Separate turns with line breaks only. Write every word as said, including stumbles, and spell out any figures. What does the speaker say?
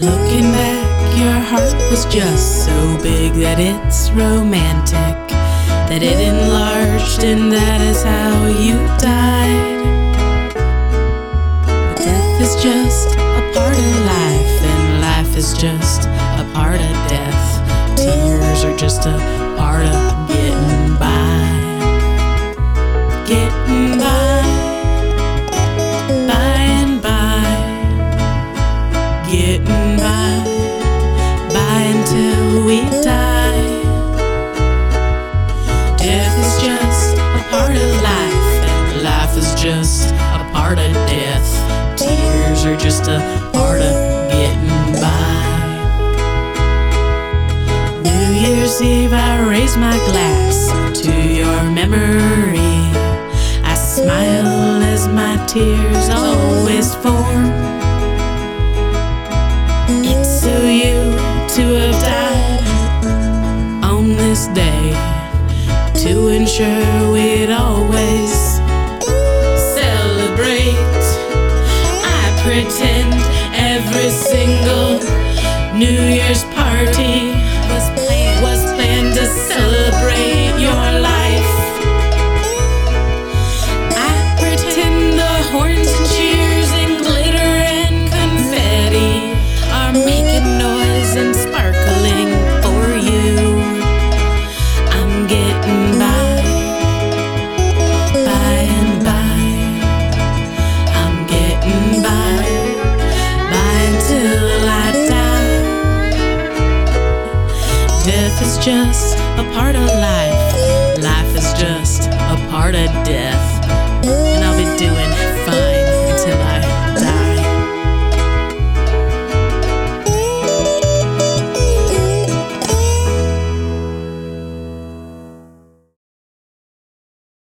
Looking back, your heart was just so big that it's romantic, that it enlarged and that is how you died. But death is just a part of life, and life is just a part of death. Tears are just a part of getting by. Getting by, by and by. Getting by, by until we die. Death is just a part of life, and life is just a part of death. Tears are just a part of getting by. New Year's Eve, I raise my glass to your memory. I smile as my tears always form. It's so you to have died on this day, to ensure we'd always celebrate. I pretend every single New Year's party was planned, was planned to celebrate your life. I pretend the horns and cheers and glitter and confetti are making noise and sparkling for you. I'm getting by, by and by. I'm getting by, by until I die. Death is just a part of life. Life is just a part of death.